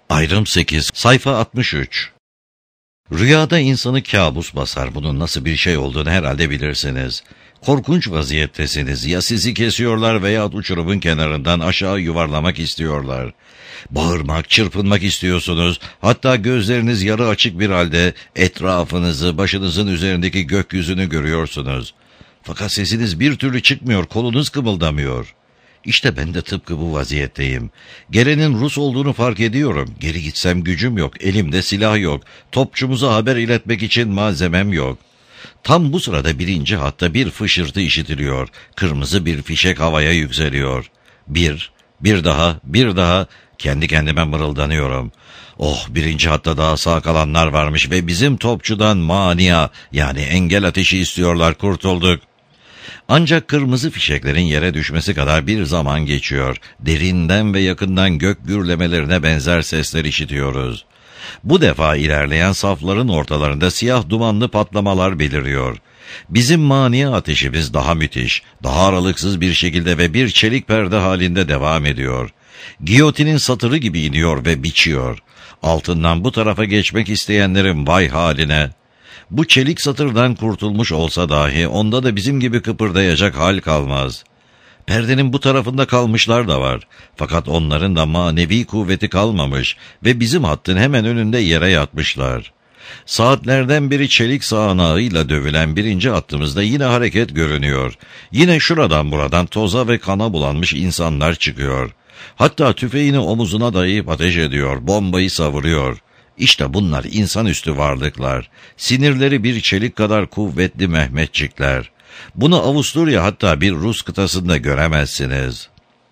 Ayrım 8, sayfa 63. Rüyada insanı kabus basar. Bunun nasıl bir şey olduğunu herhalde bilirsiniz. Korkunç vaziyettesiniz. Ya sizi kesiyorlar veya uçurumun kenarından aşağı yuvarlamak istiyorlar. Bağırmak, çırpınmak istiyorsunuz. Hatta gözleriniz yarı açık bir halde etrafınızı, başınızın üzerindeki gökyüzünü görüyorsunuz. Fakat sesiniz bir türlü çıkmıyor, kolunuz kımıldamıyor. İşte ben de tıpkı bu vaziyetteyim. Gelenin Rus olduğunu fark ediyorum. Geri gitsem gücüm yok, elimde silah yok. Topçumuza haber iletmek için malzemem yok. Tam bu sırada birinci hatta bir fışırtı işitiliyor. Kırmızı bir fişek havaya yükseliyor. Bir daha, kendi kendime mırıldanıyorum. Oh, birinci hatta daha sağ kalanlar varmış ve bizim topçudan mania, yani engel ateşi istiyorlar, kurtulduk. Ancak kırmızı fişeklerin yere düşmesi kadar bir zaman geçiyor. Derinden ve yakından gök gürlemelerine benzer sesler işitiyoruz. Bu defa ilerleyen safların ortalarında siyah dumanlı patlamalar beliriyor. Bizim mania ateşimiz daha müthiş, daha aralıksız bir şekilde ve bir çelik perde halinde devam ediyor. Giyotinin satırı gibi iniyor ve biçiyor. Altından bu tarafa geçmek isteyenlerin vay haline. Bu çelik satırdan kurtulmuş olsa dahi onda da bizim gibi kıpırdayacak hal kalmaz. Perdenin bu tarafında kalmışlar da var. Fakat onların da manevi kuvveti kalmamış ve bizim hattın hemen önünde yere yatmışlar. Saatlerden beri çelik sağanağıyla dövülen birinci hattımızda yine hareket görünüyor. Yine şuradan buradan toza ve kana bulanmış insanlar çıkıyor. Hatta tüfeğini omuzuna dayayıp ateş ediyor, bombayı savuruyor. İşte bunlar insanüstü varlıklar. Sinirleri bir çelik kadar kuvvetli Mehmetçikler. Bunu Avusturya hatta bir Rus kıtasında göremezsiniz.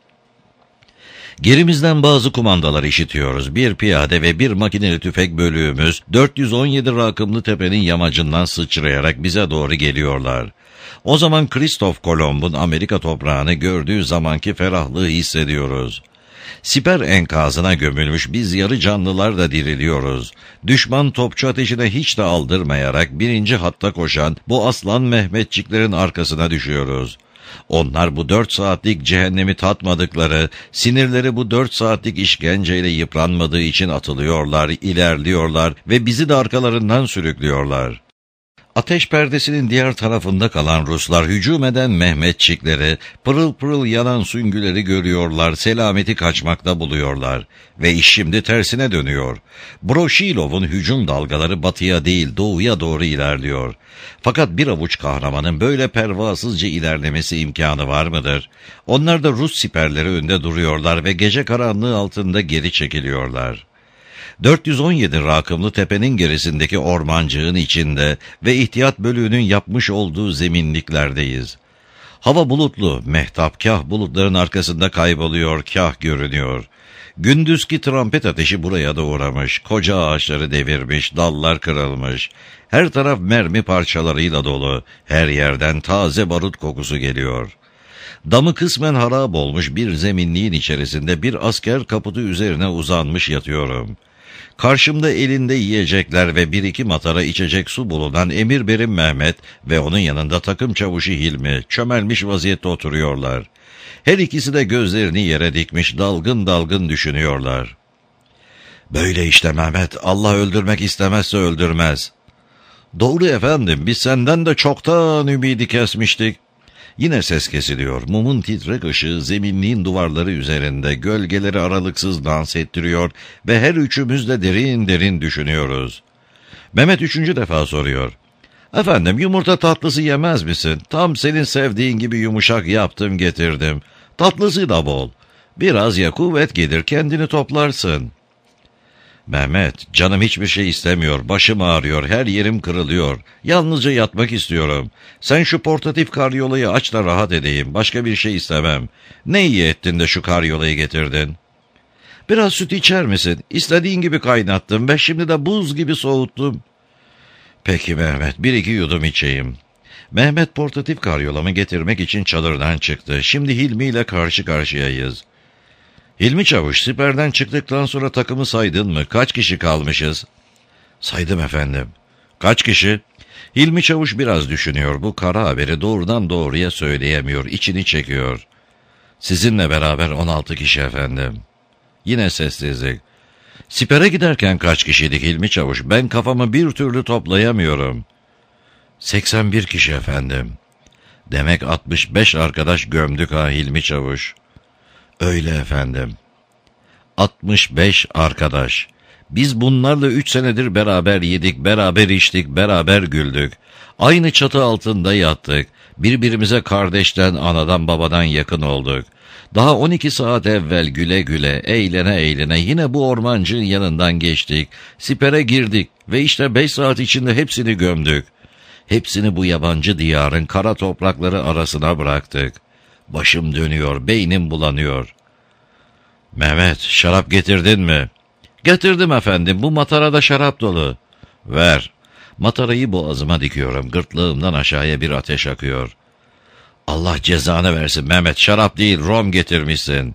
Gerimizden bazı kumandalar işitiyoruz. Bir piyade ve bir makineli tüfek bölüğümüz 417 rakımlı tepenin yamacından sıçrayarak bize doğru geliyorlar. O zaman Kristof Kolomb'un Amerika toprağını gördüğü zamanki ferahlığı hissediyoruz. Siper enkazına gömülmüş biz yarı canlılar da diriliyoruz. Düşman topçu ateşine hiç de aldırmayarak birinci hatta koşan bu aslan Mehmetçiklerin arkasına düşüyoruz. Onlar bu 4 saatlik cehennemi tatmadıkları, sinirleri bu 4 saatlik işkenceyle yıpranmadığı için atılıyorlar, ilerliyorlar ve bizi de arkalarından sürüklüyorlar. Ateş perdesinin diğer tarafında kalan Ruslar hücum eden Mehmetçikleri, pırıl pırıl yanan süngüleri görüyorlar, selameti kaçmakta buluyorlar. Ve iş şimdi tersine dönüyor. Broşilov'un hücum dalgaları batıya değil doğuya doğru ilerliyor. Fakat bir avuç kahramanın böyle pervasızca ilerlemesi imkanı var mıdır? Onlar da Rus siperleri önde duruyorlar ve gece karanlığı altında geri çekiliyorlar. 417 rakımlı tepenin gerisindeki ormancığın içinde ve ihtiyat bölüğünün yapmış olduğu zeminliklerdeyiz. Hava bulutlu, mehtap kah bulutların arkasında kayboluyor, kah görünüyor. Gündüzki trompet ateşi buraya da uğramış, koca ağaçları devirmiş, dallar kırılmış. Her taraf mermi parçalarıyla dolu, her yerden taze barut kokusu geliyor. Damı kısmen harap olmuş bir zeminliğin içerisinde bir asker kaputu üzerine uzanmış yatıyorum. Karşımda elinde yiyecekler ve bir iki matara içecek su bulunan Emirberim Mehmet ve onun yanında takım çavuşu Hilmi çömelmiş vaziyette oturuyorlar. Her ikisi de gözlerini yere dikmiş dalgın dalgın düşünüyorlar. Böyle işte Mehmet, Allah öldürmek istemezse öldürmez. Doğru efendim, biz senden de çoktan ümidi kesmiştik. Yine ses kesiliyor. Mumun titrek ışığı zeminliğin duvarları üzerinde gölgeleri aralıksız dans ettiriyor ve her üçümüz de derin derin düşünüyoruz. Mehmet 3. defa soruyor. Efendim, yumurta tatlısı yemez misin? Tam senin sevdiğin gibi yumuşak yaptım getirdim. Tatlısı da bol. Biraz ya kuvvet gelir, kendini toplarsın. Mehmet, canım hiçbir şey istemiyor, başım ağrıyor, her yerim kırılıyor. Yalnızca yatmak istiyorum. Sen şu portatif karyolayı aç da rahat edeyim, başka bir şey istemem. Ne iyi ettin de şu karyolayı getirdin. Biraz süt içer misin? İstediğin gibi kaynattım ve şimdi de buz gibi soğuttum. Peki Mehmet, 1-2 yudum içeyim. Mehmet portatif karyolamı getirmek için çadırdan çıktı. Şimdi Hilmi ile karşı karşıyayız. Hilmi çavuş, siperden çıktıktan sonra takımı saydın mı? Kaç kişi kalmışız? Saydım efendim. Kaç kişi? Hilmi çavuş biraz düşünüyor. Bu kara haberi doğrudan doğruya söyleyemiyor. İçini çekiyor. Sizinle beraber 16 kişi efendim. Yine sessizlik. Sipere giderken kaç kişiydik Hilmi Çavuş? Ben kafamı bir türlü toplayamıyorum. 81 kişi efendim. Demek 65 arkadaş gömdük ha Hilmi Çavuş. Öyle efendim. 65 arkadaş. Biz bunlarla 3 senedir beraber yedik, beraber içtik, beraber güldük. Aynı çatı altında yattık. Birbirimize kardeşten, anadan, babadan yakın olduk. Daha 12 saat evvel güle güle, eğlene eğlene yine bu ormancının yanından geçtik. Sipere girdik ve işte 5 saat içinde hepsini gömdük. Hepsini bu yabancı diyarın kara toprakları arasına bıraktık. Başım dönüyor, beynim bulanıyor. Mehmet, şarap getirdin mi? Getirdim efendim, bu matarada şarap dolu. Ver. Matarayı boğazıma dikiyorum, gırtlağımdan aşağıya bir ateş akıyor. Allah cezanı versin Mehmet, şarap değil rom getirmişsin.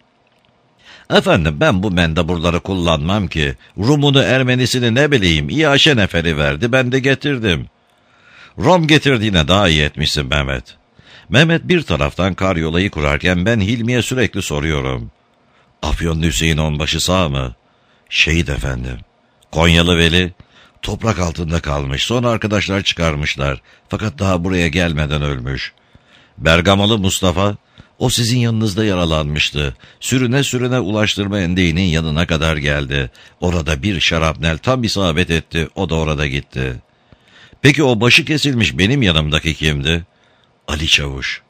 Efendim ben bu mendaburları kullanmam ki. Rumunu Ermenisini ne bileyim, İyaşe neferi verdi, ben de getirdim. Rom getirdiğine daha iyi etmişsin Mehmet. Mehmet bir taraftan karyolayı kurarken ben Hilmi'ye sürekli soruyorum. Afyonlu Hüseyin onbaşı sağ mı? Şehit efendim. Konyalı Veli toprak altında kalmış. Sonra arkadaşlar çıkarmışlar. Fakat daha buraya gelmeden ölmüş. Bergamalı Mustafa, o sizin yanınızda yaralanmıştı. Sürüne sürüne ulaştırma endeğinin yanına kadar geldi. Orada bir şarapnel tam isabet etti. O da orada gitti. Peki o başı kesilmiş benim yanımdaki kimdi? Ali Çavuş.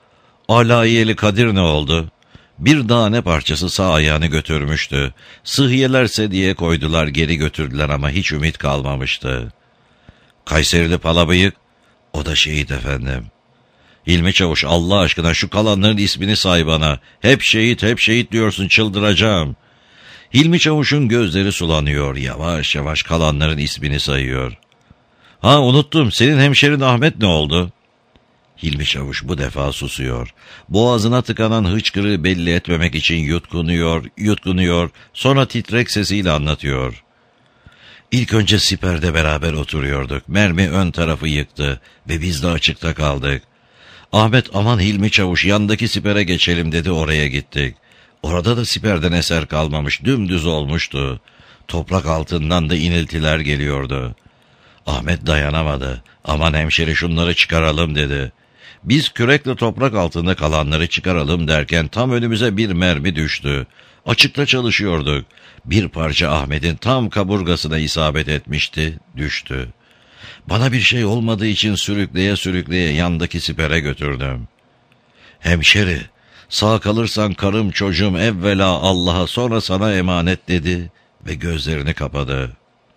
Alayeli Kadir ne oldu? Bir tane parçası sağ ayağını götürmüştü. Sıhhiyeler sediye koydular, geri götürdüler ama hiç ümit kalmamıştı. Kayserili Palabıyık, o da şehit efendim. Hilmi Çavuş, Allah aşkına şu kalanların ismini say bana. Hep şehit, hep şehit diyorsun, çıldıracağım. Hilmi Çavuş'un gözleri sulanıyor, yavaş yavaş kalanların ismini sayıyor. Ha unuttum, senin hemşerin Ahmet ne oldu? Hilmi Çavuş bu defa susuyor. Boğazına tıkanan hıçkırığı belli etmemek için yutkunuyor, sonra titrek sesiyle anlatıyor. İlk önce siperde beraber oturuyorduk. Mermi ön tarafı yıktı ve biz de açıkta kaldık. Ahmet aman Hilmi Çavuş yandaki sipere geçelim dedi, oraya gittik. Orada da siperden eser kalmamış, dümdüz olmuştu. Toprak altından da iniltiler geliyordu. Ahmet dayanamadı. Aman hemşeri şunları çıkaralım dedi. Biz kürekle toprak altında kalanları çıkaralım derken tam önümüze bir mermi düştü. Açıkta çalışıyorduk. Bir parça Ahmet'in tam kaburgasına isabet etmişti, düştü. Bana bir şey olmadığı için sürükleye sürükleye yandaki sipere götürdüm. Hemşeri, sağ kalırsan karım çocuğum evvela Allah'a sonra sana emanet dedi ve gözlerini kapadı.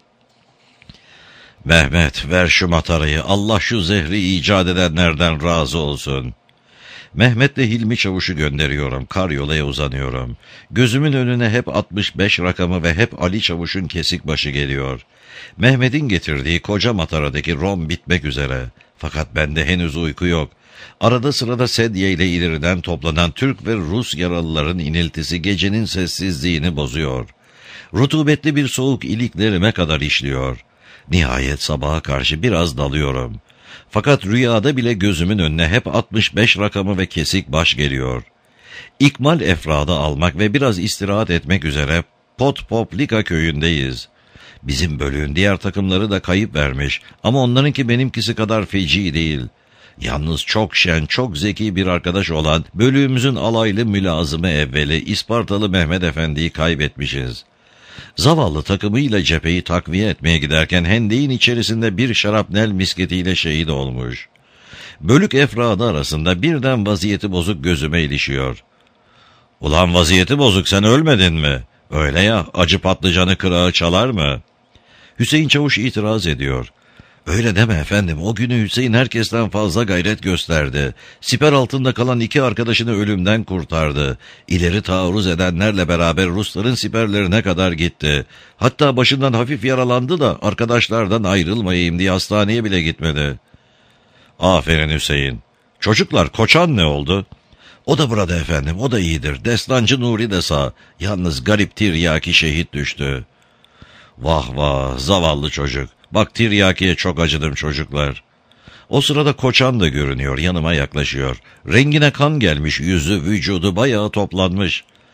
Mehmet ver şu matarayı, Allah şu zehri icat edenlerden razı olsun. Mehmet'le Hilmi Çavuş'u gönderiyorum, karyolaya uzanıyorum. Gözümün önüne hep 65 rakamı ve hep Ali Çavuş'un kesik başı geliyor. Mehmet'in getirdiği koca mataradaki rom bitmek üzere. Fakat bende henüz uyku yok. Arada sırada sedye ile ileriden toplanan Türk ve Rus yaralıların iniltisi gecenin sessizliğini bozuyor. Rutubetli bir soğuk iliklerime kadar işliyor. Nihayet sabaha karşı biraz dalıyorum. Fakat rüyada bile gözümün önüne hep 65 rakamı ve kesik baş geliyor. İkmal efradı almak ve biraz istirahat etmek üzere Potpoplika köyündeyiz. Bizim bölüğün diğer takımları da kayıp vermiş ama onlarınki benimkisi kadar feci değil. Yalnız çok şen, çok zeki bir arkadaş olan bölüğümüzün alaylı mülazımı evveli İspartalı Mehmet Efendi'yi kaybetmişiz. Zavallı takımıyla cepheyi takviye etmeye giderken hendeğin içerisinde bir şarapnel misketiyle şehit olmuş. Bölük efradı arasında birden vaziyeti bozuk gözüme ilişiyor. Ulan vaziyeti bozuk, sen ölmedin mi? Öyle ya, acı patlıcanı kırağı çalar mı? Hüseyin Çavuş itiraz ediyor. Öyle deme efendim, o günü Hüseyin herkesten fazla gayret gösterdi. Siper altında kalan 2 arkadaşını ölümden kurtardı. İleri taarruz edenlerle beraber Rusların siperlerine kadar gitti. Hatta başından hafif yaralandı da arkadaşlardan ayrılmayayım diye hastaneye bile gitmedi. Aferin Hüseyin. Çocuklar, Koçan ne oldu? O da burada efendim, o da iyidir. Destancı Nuri de sağ. Yalnız garip Tiryaki şehit düştü. Vah vah, zavallı çocuk. Bak Tiryaki'ye çok acıdım çocuklar. O sırada Koçan da görünüyor, yanıma yaklaşıyor. Rengine kan gelmiş, yüzü, vücudu bayağı toplanmış.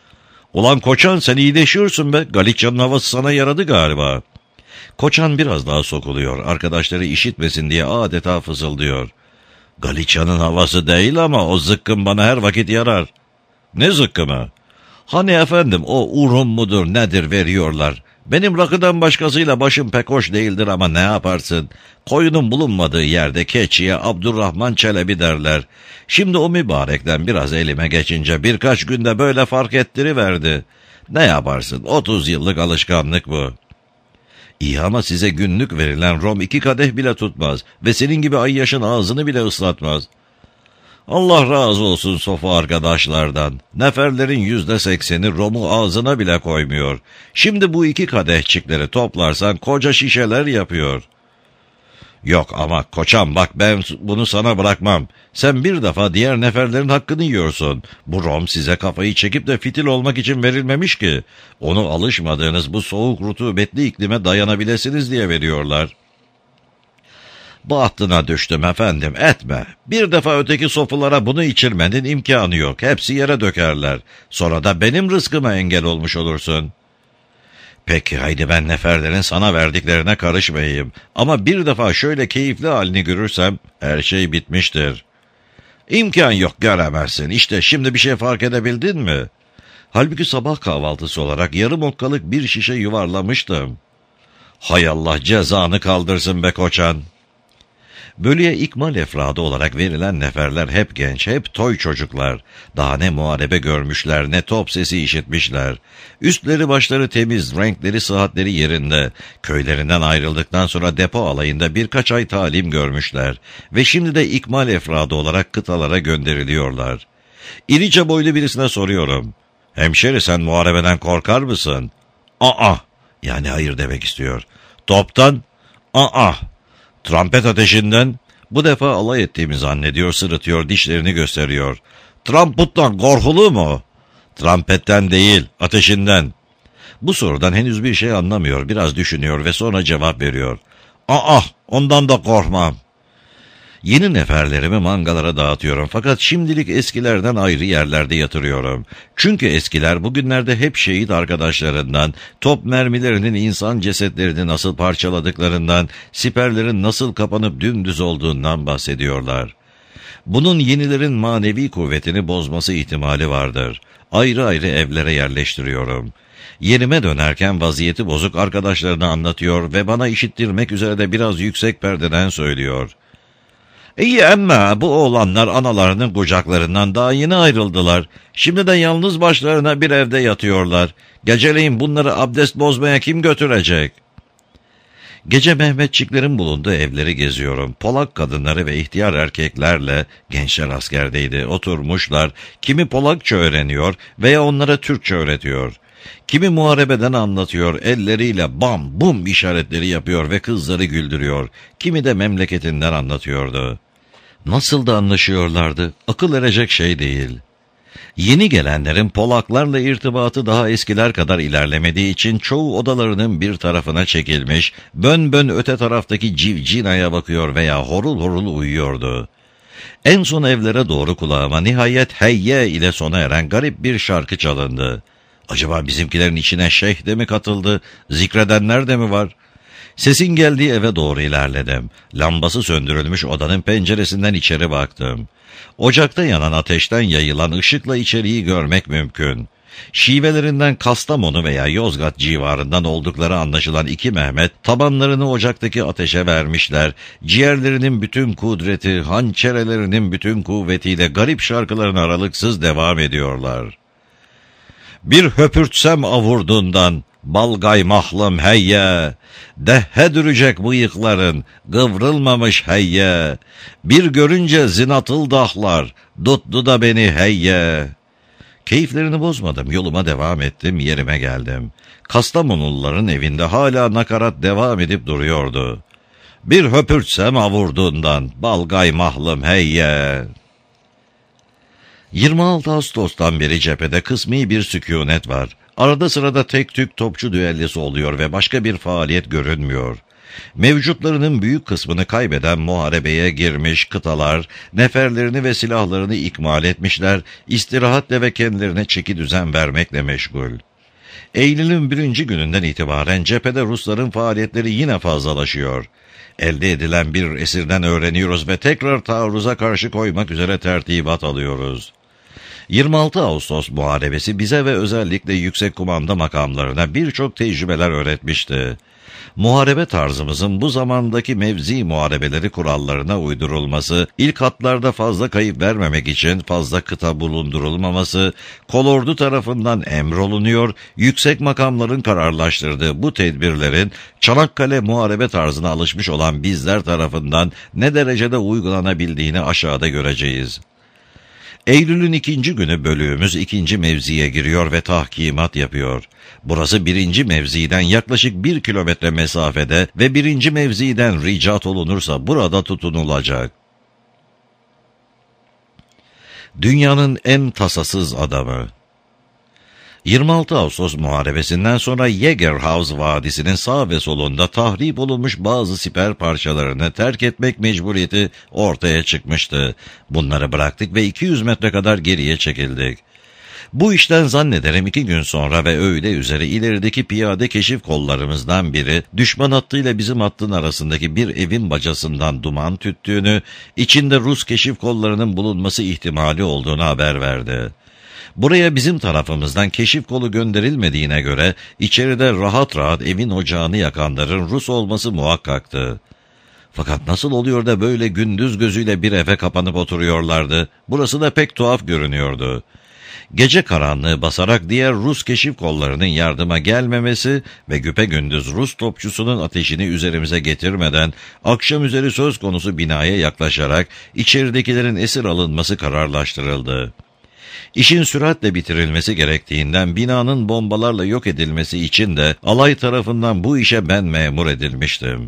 Ulan Koçan, sen iyileşiyorsun be. Galicia'nın havası sana yaradı galiba. Koçan biraz daha sokuluyor. Arkadaşları işitmesin diye adeta fısıldıyor. Galicia'nın havası değil ama o zıkkım bana her vakit yarar. Ne zıkkımı? Hani efendim, o urum mudur nedir veriyorlar. Benim rakıdan başkasıyla başım pek hoş değildir ama ne yaparsın? Koyunun bulunmadığı yerde keçiye Abdurrahman Çelebi derler. Şimdi o mübarekten biraz elime geçince birkaç günde böyle fark ettiriverdi. Ne yaparsın? 30 yıllık alışkanlık bu. İyi ama size günlük verilen rom 2 kadeh bile tutmaz ve senin gibi ayyaşın ağzını bile ıslatmaz. Allah razı olsun sofa arkadaşlardan. Neferlerin %80'i romu ağzına bile koymuyor. Şimdi bu 2 kadehçikleri toplarsan koca şişeler yapıyor. Yok ama Koçam bak, ben bunu sana bırakmam. Sen bir defa diğer neferlerin hakkını yiyorsun. Bu rom size kafayı çekip de fitil olmak için verilmemiş ki. Onu alışmadığınız bu soğuk rutubetli iklime dayanabilirsiniz diye veriyorlar. Bahtına düştüm efendim, etme. Bir defa öteki sofulara bunu içirmenin imkanı yok. Hepsi yere dökerler. Sonra da benim rızkıma engel olmuş olursun. Peki haydi, ben neferlerin sana verdiklerine karışmayayım. Ama bir defa şöyle keyifli halini görürsem her şey bitmiştir. İmkan yok, göremezsin. İşte şimdi bir şey fark edebildin mi? Halbuki sabah kahvaltısı olarak yarım okkalık bir şişe yuvarlamıştım. Hay Allah cezanı kaldırsın be Koçan. Bölüye ikmal efradı olarak verilen neferler hep genç, hep toy çocuklar. Daha ne muharebe görmüşler, ne top sesi işitmişler. Üstleri başları temiz, renkleri sıhhatleri yerinde. Köylerinden ayrıldıktan sonra depo alayında birkaç ay talim görmüşler. Ve şimdi de ikmal efradı olarak kıtalara gönderiliyorlar. İrice boylu birisine soruyorum. Hemşeri, sen muharebeden korkar mısın? Aa, yani hayır demek istiyor. Toptan? Aa. Trompet ateşinden? Bu defa alay ettiğimi zannediyor, sırıtıyor, dişlerini gösteriyor. Tramputtan korkulu mu? Trampetten değil, ateşinden. Bu sorudan henüz bir şey anlamıyor, biraz düşünüyor ve sonra cevap veriyor. Aa, ondan da korkmam. Yeni neferlerimi mangalara dağıtıyorum fakat şimdilik eskilerden ayrı yerlerde yatırıyorum. Çünkü eskiler bugünlerde hep şehit arkadaşlarından, top mermilerinin insan cesetlerini nasıl parçaladıklarından, siperlerin nasıl kapanıp dümdüz olduğundan bahsediyorlar. Bunun yenilerin manevi kuvvetini bozması ihtimali vardır. Ayrı ayrı evlere yerleştiriyorum. Yerime dönerken vaziyeti bozuk arkadaşlarına anlatıyor ve bana işittirmek üzere de biraz yüksek perdeden söylüyor. İyi ama bu oğlanlar analarının kucaklarından daha yeni ayrıldılar. Şimdi de yalnız başlarına bir evde yatıyorlar. Geceleyin bunları abdest bozmaya kim götürecek? Gece Mehmetçiklerin bulunduğu evleri geziyorum. Polak kadınları ve ihtiyar erkeklerle, gençler askerdeydi, oturmuşlar. Kimi Polakça öğreniyor veya onlara Türkçe öğretiyor. Kimi muharebeden anlatıyor, elleriyle bam bum işaretleri yapıyor ve kızları güldürüyor. Kimi de memleketinden anlatıyordu. Nasıl da anlaşıyorlardı, akıl erecek şey değil. Yeni gelenlerin Polaklarla irtibatı daha eskiler kadar ilerlemediği için çoğu odalarının bir tarafına çekilmiş, bön bön öte taraftaki civcinaya bakıyor veya horul horul uyuyordu. En son evlere doğru kulağıma nihayet heyye ile sona eren garip bir şarkı çalındı. Acaba bizimkilerin içine şeyh de mi katıldı, zikredenler de mi var? Sesin geldiği eve doğru ilerledim. Lambası söndürülmüş odanın penceresinden içeri baktım. Ocakta yanan ateşten yayılan ışıkla içeriği görmek mümkün. Şivelerinden Kastamonu veya Yozgat civarından oldukları anlaşılan 2 Mehmet, tabanlarını ocaktaki ateşe vermişler. Ciğerlerinin bütün kudreti, hançerelerinin bütün kuvvetiyle garip şarkıların aralıksız devam ediyorlar. Bir höpürtsem avurdundan, balgay mahlım heyye, dehhe dürecek bıyıkların, kıvrılmamış heyye, bir görünce zinatıl dahlar, tuttu da beni heyye. Keyiflerini bozmadım, yoluma devam ettim, yerime geldim. Kastamonuluların evinde hala nakarat devam edip duruyordu. Bir höpürtsem avurdundan, balgay mahlım heyye. 26 Ağustos'tan beri cephede kısmi bir sükûnet var. Arada sırada tek tük topçu düellosu oluyor ve başka bir faaliyet görünmüyor. Mevcutlarının büyük kısmını kaybeden muharebeye girmiş kıtalar, neferlerini ve silahlarını ikmal etmişler, istirahatle ve kendilerine çeki düzen vermekle meşgul. Eylül'ün 1. gününden itibaren cephede Rusların faaliyetleri yine fazlalaşıyor. Elde edilen bir esirden öğreniyoruz ve tekrar taarruza karşı koymak üzere tertibat alıyoruz. 26 Ağustos muharebesi bize ve özellikle yüksek kumanda makamlarına birçok tecrübeler öğretmişti. Muharebe tarzımızın bu zamandaki mevzi muharebeleri kurallarına uydurulması, ilk hatlarda fazla kayıp vermemek için fazla kıta bulundurulmaması, kolordu tarafından emrolunuyor, yüksek makamların kararlaştırdığı bu tedbirlerin Çanakkale muharebe tarzına alışmış olan bizler tarafından ne derecede uygulanabildiğini aşağıda göreceğiz. Eylül'ün 2. günü bölüğümüz 2. mevziye giriyor ve tahkimat yapıyor. Burası 1. mevziden yaklaşık 1 kilometre mesafede ve 1. mevziden ricat olunursa burada tutunulacak. Dünyanın en tasasız adamı. 26 Ağustos muharebesinden sonra Jägerhaus Vadisi'nin sağ ve solunda tahrip olunmuş bazı siper parçalarını terk etmek mecburiyeti ortaya çıkmıştı. Bunları bıraktık ve 200 metre kadar geriye çekildik. Bu işten zannederim 2 gün sonra ve öğle üzeri ilerideki piyade keşif kollarımızdan biri, düşman hattıyla bizim hattın arasındaki bir evin bacasından duman tüttüğünü, içinde Rus keşif kollarının bulunması ihtimali olduğunu haber verdi. Buraya bizim tarafımızdan keşif kolu gönderilmediğine göre içeride rahat rahat evin ocağını yakanların Rus olması muhakkaktı. Fakat nasıl oluyor da böyle gündüz gözüyle bir eve kapanıp oturuyorlardı? Burası da pek tuhaf görünüyordu. Gece karanlığı basarak diğer Rus keşif kollarının yardıma gelmemesi ve güpegündüz Rus topçusunun ateşini üzerimize getirmeden akşam üzeri söz konusu binaya yaklaşarak içeridekilerin esir alınması kararlaştırıldı. İşin süratle bitirilmesi gerektiğinden binanın bombalarla yok edilmesi için de alay tarafından bu işe ben memur edilmiştim.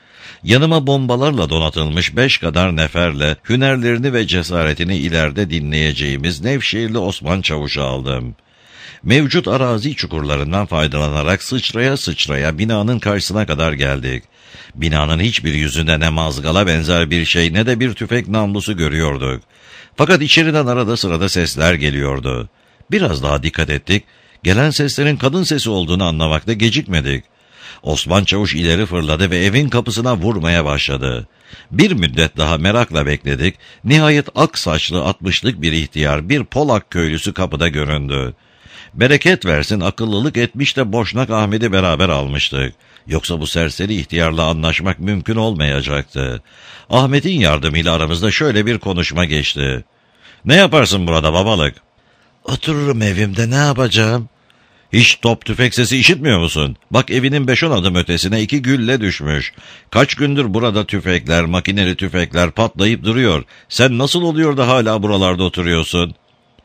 Yanıma bombalarla donatılmış 5 kadar neferle hünerlerini ve cesaretini ileride dinleyeceğimiz Nevşehirli Osman Çavuş'u aldım. Mevcut arazi çukurlarından faydalanarak sıçraya sıçraya binanın karşısına kadar geldik. Binanın hiçbir yüzünde ne mazgala benzer bir şey ne de bir tüfek namlusu görüyorduk. Fakat içeriden arada sırada sesler geliyordu. Biraz daha dikkat ettik. Gelen seslerin kadın sesi olduğunu anlamakta gecikmedik. Osman Çavuş ileri fırladı ve evin kapısına vurmaya başladı. Bir müddet daha merakla bekledik. Nihayet ak saçlı 60'lık bir ihtiyar, bir Polak köylüsü kapıda göründü. Bereket versin akıllılık etmiş de Boşnak Ahmet'i beraber almıştık. Yoksa bu serseri ihtiyarla anlaşmak mümkün olmayacaktı. Ahmet'in yardımıyla aramızda şöyle bir konuşma geçti. "Ne yaparsın burada babalık?" "Otururum evimde, ne yapacağım?" "Hiç top tüfek sesi işitmiyor musun? Bak evinin 5-10 adım ötesine 2 gülle düşmüş. Kaç gündür burada tüfekler, makineli tüfekler patlayıp duruyor. Sen nasıl oluyor da hala buralarda oturuyorsun?"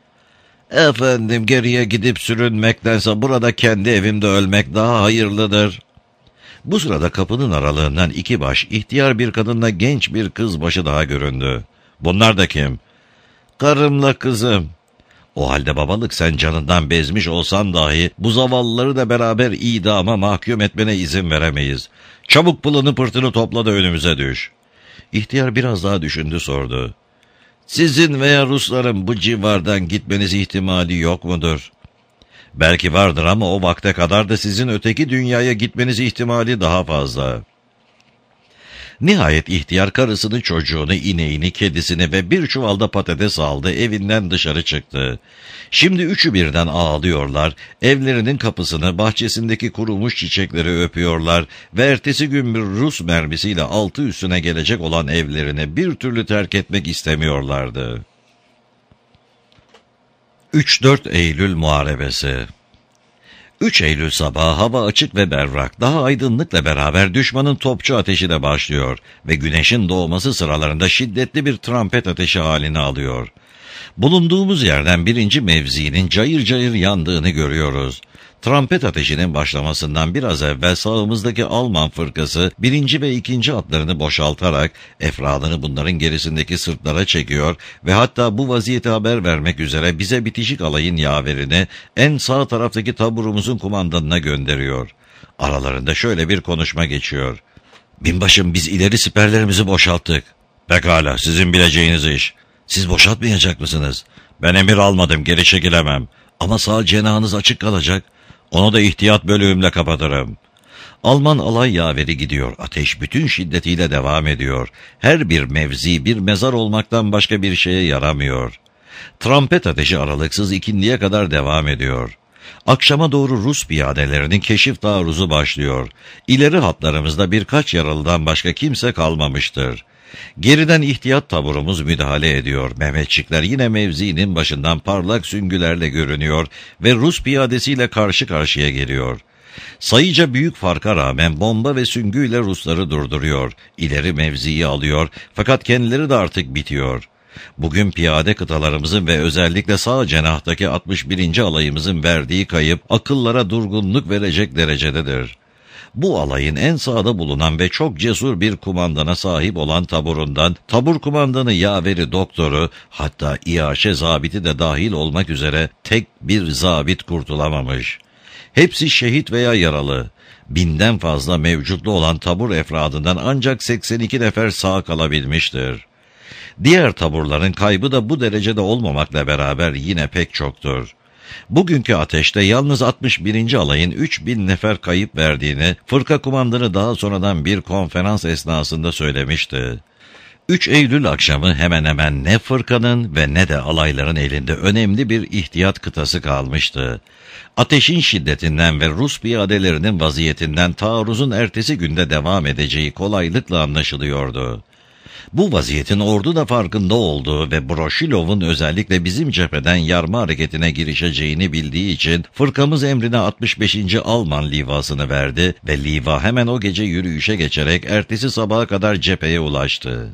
"Efendim, geriye gidip sürünmektense burada kendi evimde ölmek daha hayırlıdır." Bu sırada kapının aralığından 2 baş, ihtiyar bir kadınla genç bir kız başı daha göründü. "Bunlar da kim?" "Karımla kızım." "O halde babalık, sen canından bezmiş olsan dahi bu zavallıları da beraber idama mahkum etmene izin veremeyiz. Çabuk pılını pırtını topla da önümüze düş." İhtiyar biraz daha düşündü, sordu. "Sizin veya Rusların bu civardan gitmeniz ihtimali yok mudur?" "Belki vardır ama o vakte kadar da sizin öteki dünyaya gitmeniz ihtimali daha fazla." Nihayet ihtiyar karısını, çocuğunu, ineğini, kedisini ve bir çuvalda patates aldı, evinden dışarı çıktı. Şimdi üçü birden ağlıyorlar, evlerinin kapısını, bahçesindeki kurumuş çiçekleri öpüyorlar ve ertesi gün bir Rus mermisiyle altı üstüne gelecek olan evlerini bir türlü terk etmek istemiyorlardı. 3-4 Eylül Muharebesi. 3 Eylül sabahı hava açık ve berrak, daha aydınlıkla beraber düşmanın topçu ateşi de başlıyor ve güneşin doğması sıralarında şiddetli bir trompet ateşi halini alıyor. Bulunduğumuz yerden 1. mevzinin cayır cayır yandığını görüyoruz. Trompet ateşinin başlamasından biraz evvel sağımızdaki Alman fırkası 1. ve 2. atlarını boşaltarak efradını bunların gerisindeki sırtlara çekiyor ve hatta bu vaziyeti haber vermek üzere bize bitişik alayın yaverini en sağ taraftaki taburumuzun kumandanına gönderiyor. Aralarında şöyle bir konuşma geçiyor. Binbaşım, biz ileri siperlerimizi boşalttık. Pekala, sizin bileceğiniz iş. Siz boşaltmayacak mısınız? Ben emir almadım, geri çekilemem. Ama sağ cenahınız açık kalacak. Onu da ihtiyat bölüğümle kapatırım. Alman alay yaveri gidiyor. Ateş bütün şiddetiyle devam ediyor. Her bir mevzi bir mezar olmaktan başka bir şeye yaramıyor. Trampet ateşi aralıksız ikindiye kadar devam ediyor. Akşama doğru Rus piyadelerinin keşif taarruzu başlıyor. İleri hatlarımızda birkaç yaralıdan başka kimse kalmamıştır. Geriden ihtiyat taburumuz müdahale ediyor. Mehmetçikler yine mevzinin başından parlak süngülerle görünüyor ve Rus piyadesiyle karşı karşıya geliyor. Sayıca büyük farka rağmen bomba ve süngüyle Rusları durduruyor. İleri mevziyi alıyor fakat kendileri de artık bitiyor. Bugün piyade kıtalarımızın ve özellikle sağ cenahtaki 61. alayımızın verdiği kayıp akıllara durgunluk verecek derecededir. Bu alayın en sağda bulunan ve çok cesur bir kumandana sahip olan taburundan, tabur kumandanı yaveri doktoru, hatta İAŞ zabiti de dahil olmak üzere tek bir zabit kurtulamamış. Hepsi şehit veya yaralı. 1000'den fazla mevcutlu olan tabur efradından ancak 82 nefer sağ kalabilmiştir. Diğer taburların kaybı da bu derecede olmamakla beraber yine pek çoktur. Bugünkü ateşte yalnız 61. alayın 3000 nefer kayıp verdiğini fırka kumandanı daha sonradan bir konferans esnasında söylemişti. 3 Eylül akşamı hemen hemen ne fırkanın ve ne de alayların elinde önemli bir ihtiyat kıtası kalmıştı. Ateşin şiddetinden ve Rus piyadelerinin vaziyetinden taarruzun ertesi günde devam edeceği kolaylıkla anlaşılıyordu. Bu vaziyetin ordu da farkında olduğu ve Broşilov'un özellikle bizim cepheden yarma hareketine girişeceğini bildiği için fırkamız emrine 65. Alman livasını verdi ve liva hemen o gece yürüyüşe geçerek ertesi sabaha kadar cepheye ulaştı.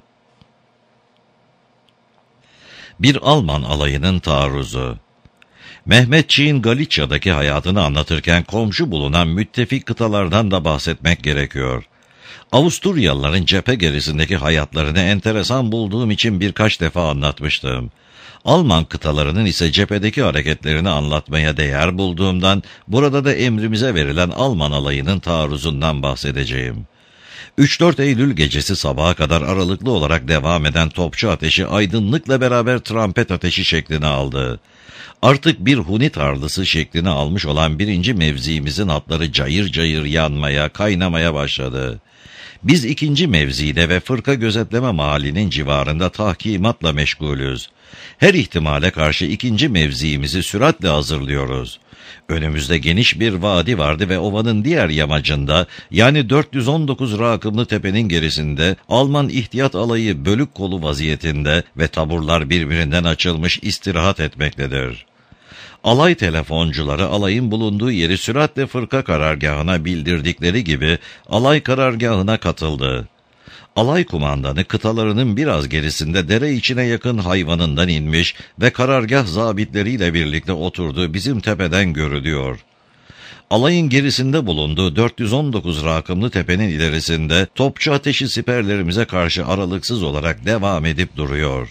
Bir Alman alayının taarruzu. Mehmetçiğin Galicia'daki hayatını anlatırken komşu bulunan müttefik kıtalardan da bahsetmek gerekiyor. Avusturyalıların cephe gerisindeki hayatlarını enteresan bulduğum için birkaç defa anlatmıştım. Alman kıtalarının ise cephedeki hareketlerini anlatmaya değer bulduğumdan burada da emrimize verilen Alman alayının taarruzundan bahsedeceğim. 3-4 Eylül gecesi sabaha kadar aralıklı olarak devam eden topçu ateşi aydınlıkla beraber trampet ateşi şeklini aldı. Artık bir huni tarlası şeklini almış olan 1. mevzimizin hatları cayır cayır yanmaya, kaynamaya başladı. Biz 2. mevzide ve fırka gözetleme mahallinin civarında tahkimatla meşgulüz. Her ihtimale karşı 2. mevziimizi süratle hazırlıyoruz. Önümüzde geniş bir vadi vardı ve ovanın diğer yamacında, yani 419 rakımlı tepenin gerisinde Alman ihtiyat alayı bölük kolu vaziyetinde ve taburlar birbirinden açılmış istirahat etmektedir. Alay telefoncuları alayın bulunduğu yeri süratle fırka karargahına bildirdikleri gibi alay karargahına katıldı. Alay kumandanı kıtalarının biraz gerisinde dere içine yakın hayvanından inmiş ve karargah zabitleriyle birlikte oturduğu bizim tepeden görülüyor. Alayın gerisinde bulunduğu 419 rakımlı tepenin ilerisinde topçu ateşi siperlerimize karşı aralıksız olarak devam edip duruyor.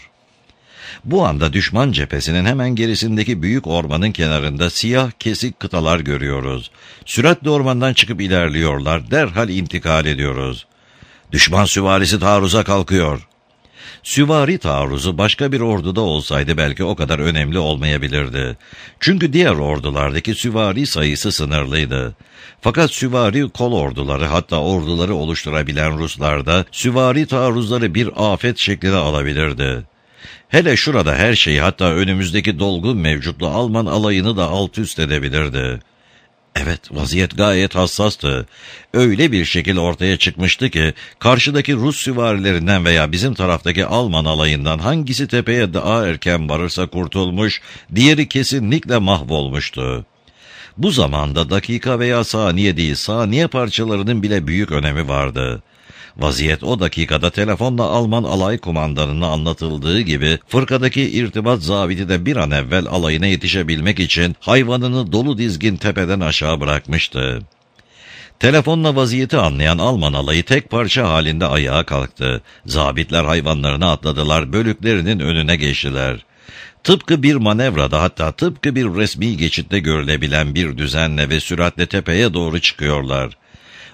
Bu anda düşman cephesinin hemen gerisindeki büyük ormanın kenarında siyah kesik kıtalar görüyoruz. Süratle ormandan çıkıp ilerliyorlar, derhal intikal ediyoruz. Düşman süvarisi taarruza kalkıyor. Süvari taarruzu başka bir orduda olsaydı belki o kadar önemli olmayabilirdi. Çünkü diğer ordulardaki süvari sayısı sınırlıydı. Fakat süvari kol orduları, hatta orduları oluşturabilen Ruslarda süvari taarruzları bir afet şeklini alabilirdi. Hele şurada her şeyi, hatta önümüzdeki dolgun mevcutlu Alman alayını da alt üst edebilirdi. Evet, vaziyet gayet hassastı. Öyle bir şekil ortaya çıkmıştı ki, karşıdaki Rus süvarilerinden veya bizim taraftaki Alman alayından hangisi tepeye daha erken varırsa kurtulmuş, diğeri kesinlikle mahvolmuştu. Bu zamanda dakika veya saniye değil, saniye parçalarının bile büyük önemi vardı. Vaziyet o dakikada telefonla Alman alay kumandanına anlatıldığı gibi fırkadaki irtibat zabiti de bir an evvel alayına yetişebilmek için hayvanını dolu dizgin tepeden aşağı bırakmıştı. Telefonla vaziyeti anlayan Alman alayı tek parça halinde ayağa kalktı. Zabitler hayvanlarını atladılar, bölüklerinin önüne geçtiler. Tıpkı bir manevrada, hatta tıpkı bir resmi geçitte görülebilen bir düzenle ve süratle tepeye doğru çıkıyorlar.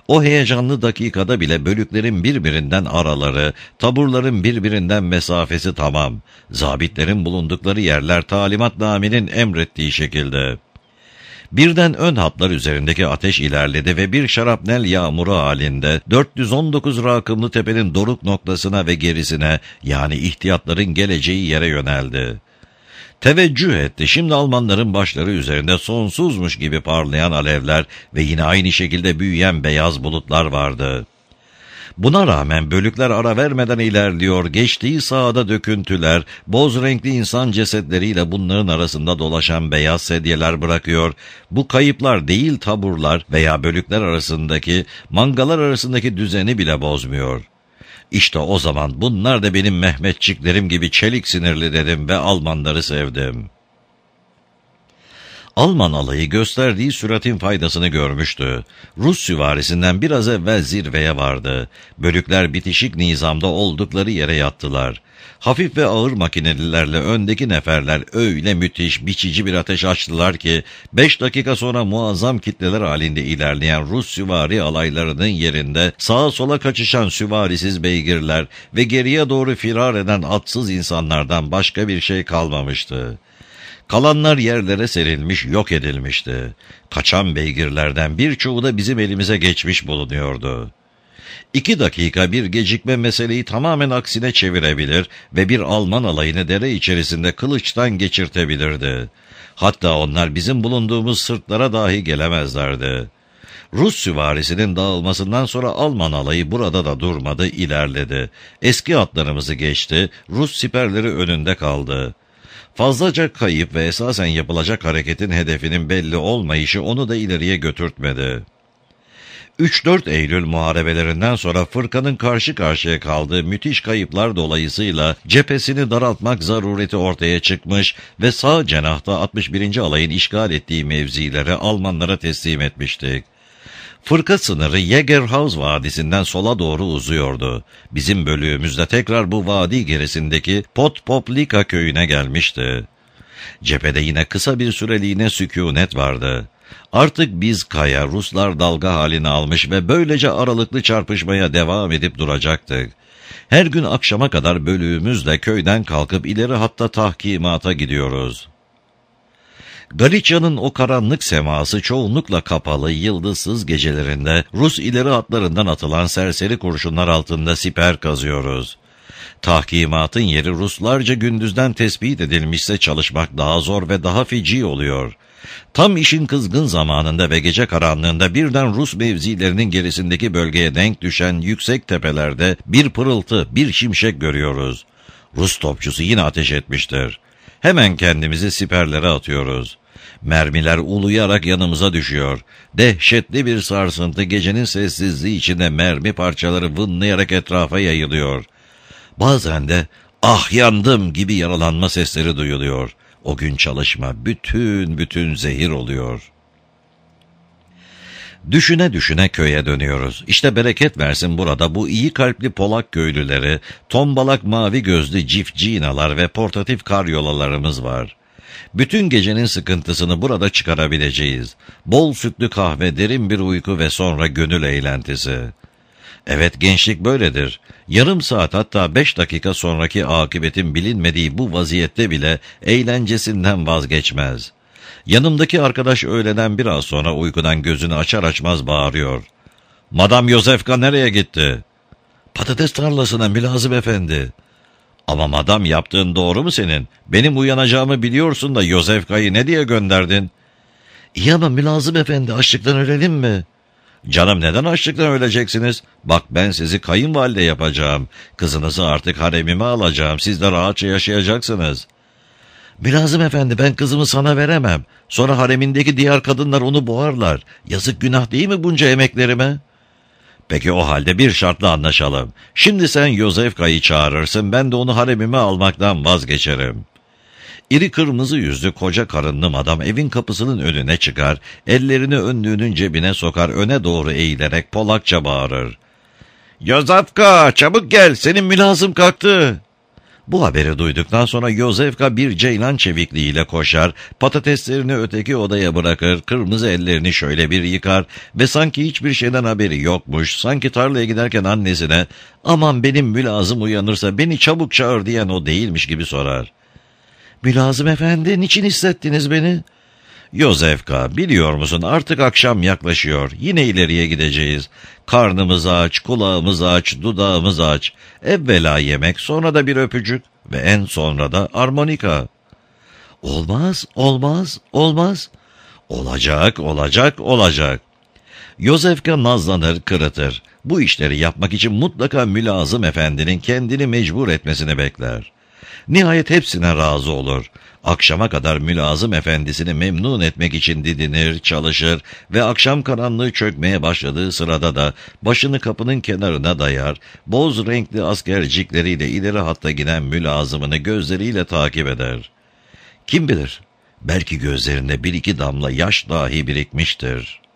O heyecanlı dakikada bile bölüklerin birbirinden araları, taburların birbirinden mesafesi tamam. Zabitlerin bulundukları yerler talimatnamenin emrettiği şekilde. Birden ön hatlar üzerindeki ateş ilerledi ve bir şarapnel yağmuru halinde 419 rakımlı tepenin doruk noktasına ve gerisine, yani ihtiyatların geleceği yere yöneldi. Teveccüh etti. Şimdi Almanların başları üzerinde sonsuzmuş gibi parlayan alevler ve yine aynı şekilde büyüyen beyaz bulutlar vardı. Buna rağmen bölükler ara vermeden ilerliyor, geçtiği sahada döküntüler, boz renkli insan cesetleriyle bunların arasında dolaşan beyaz sedyeler bırakıyor. Bu kayıplar değil taburlar veya bölükler arasındaki, mangalar arasındaki düzeni bile bozmuyor. İşte o zaman bunlar da benim Mehmetçiklerim gibi çelik sinirli dedim ve Almanları sevdim. Alman alayı gösterdiği süratin faydasını görmüştü. Rus süvarisinden biraz evvel zirveye vardı. Bölükler bitişik nizamda oldukları yere yattılar. Hafif ve ağır makinelilerle öndeki neferler öyle müthiş, biçici bir ateş açtılar ki 5 dakika sonra muazzam kitleler halinde ilerleyen Rus süvari alaylarının yerinde sağa sola kaçışan süvarisiz beygirler ve geriye doğru firar eden atsız insanlardan başka bir şey kalmamıştı. Kalanlar yerlere serilmiş, yok edilmişti. Kaçan beygirlerden birçoğu da bizim elimize geçmiş bulunuyordu. 2 dakika bir gecikme meseleyi tamamen aksine çevirebilir ve bir Alman alayını dere içerisinde kılıçtan geçirtebilirdi. Hatta onlar bizim bulunduğumuz sırtlara dahi gelemezlerdi. Rus süvarisinin dağılmasından sonra Alman alayı burada da durmadı, ilerledi. Eski atlarımızı geçti, Rus siperleri önünde kaldı. Fazlaca kayıp ve esasen yapılacak hareketin hedefinin belli olmayışı onu da ileriye götürtmedi. 3-4 Eylül muharebelerinden sonra fırkanın karşı karşıya kaldığı müthiş kayıplar dolayısıyla cephesini daraltmak zarureti ortaya çıkmış ve sağ cenahta 61. alayın işgal ettiği mevzileri Almanlara teslim etmiştik. Fırka sınırı Jägerhaus Vadisi'nden sola doğru uzuyordu. Bizim bölüğümüz de tekrar bu vadi gerisindeki Podpoplika köyüne gelmişti. Cephede yine kısa bir süreliğine sükûnet vardı. Artık biz kaya, Ruslar dalga halini almış ve böylece aralıklı çarpışmaya devam edip duracaktık. Her gün akşama kadar bölüğümüzle köyden kalkıp ileri hatta tahkimata gidiyoruz. Galicia'nın o karanlık seması çoğunlukla kapalı, yıldızsız gecelerinde Rus ileri hatlarından atılan serseri kurşunlar altında siper kazıyoruz. Tahkimatın yeri Ruslarca gündüzden tespit edilmişse çalışmak daha zor ve daha feci oluyor. Tam işin kızgın zamanında ve gece karanlığında birden Rus mevzilerinin gerisindeki bölgeye denk düşen yüksek tepelerde bir pırıltı, bir şimşek görüyoruz. Rus topçusu yine ateş etmiştir. Hemen kendimizi siperlere atıyoruz. Mermiler uluyarak yanımıza düşüyor. Dehşetli bir sarsıntı gecenin sessizliği içinde mermi parçaları vınlayarak etrafa yayılıyor. Bazen de "ah yandım" gibi yaralanma sesleri duyuluyor. O gün çalışma bütün zehir oluyor. Düşüne düşüne köye dönüyoruz. İşte bereket versin burada bu iyi kalpli Polak köylüleri, tombalak mavi gözlü cifcinalar ve portatif karyolalarımız var. Bütün gecenin sıkıntısını burada çıkarabileceğiz. Bol sütlü kahve, derin bir uyku ve sonra gönül eğlentisi. Evet, gençlik böyledir. Yarım saat hatta 5 dakika sonraki akıbetin bilinmediği bu vaziyette bile eğlencesinden vazgeçmez. Yanımdaki arkadaş öğleden biraz sonra uykudan gözünü açar açmaz bağırıyor. "Madam Yosefka nereye gitti?" "Patates tarlasına Mülazım efendi." "Ama madam, yaptığın doğru mu senin? Benim uyanacağımı biliyorsun da Yosefka'yı ne diye gönderdin?" "İyi ama Mülazım efendi, açlıktan ölelim mi?" "Canım, neden açlıktan öleceksiniz? Bak, ben sizi kayınvalide yapacağım. Kızınızı artık haremime alacağım. Siz de rahatça yaşayacaksınız." "Mülazım efendi, ben kızımı sana veremem. Sonra haremindeki diğer kadınlar onu boğarlar. Yazık, günah değil mi bunca emeklerime?" "Peki o halde bir şartla anlaşalım. Şimdi sen Yosefka'yı çağırırsın, ben de onu haremime almaktan vazgeçerim." İri kırmızı yüzlü koca karınlı adam evin kapısının önüne çıkar, ellerini önlüğünün cebine sokar, öne doğru eğilerek Polakça bağırır. "Yosefka, çabuk gel, senin Mülazım kalktı." Bu haberi duyduktan sonra Yozefka bir ceylan çevikliğiyle koşar, patateslerini öteki odaya bırakır, kırmızı ellerini şöyle bir yıkar ve sanki hiçbir şeyden haberi yokmuş, sanki tarlaya giderken annesine "Aman benim mülazım uyanırsa beni çabuk çağır" diyen o değilmiş gibi sorar. "Mülazım efendi, niçin hissettiniz beni?" "Yozefka, biliyor musun artık akşam yaklaşıyor. Yine ileriye gideceğiz. Karnımız aç, kulağımız aç, dudağımız aç. Evvela yemek, sonra da bir öpücük ve en sonra da armonika." "Olmaz, olmaz, olmaz." "Olacak, olacak, olacak." Yozefka nazlanır, kırıtır. Bu işleri yapmak için mutlaka mülazım efendinin kendini mecbur etmesini bekler. Nihayet hepsine razı olur. Akşama kadar mülazım efendisini memnun etmek için didinir, çalışır ve akşam karanlığı çökmeye başladığı sırada da başını kapının kenarına dayar, boz renkli askercikleriyle ileri hatta giden mülazımını gözleriyle takip eder. Kim bilir, belki gözlerinde bir iki damla yaş dahi birikmiştir.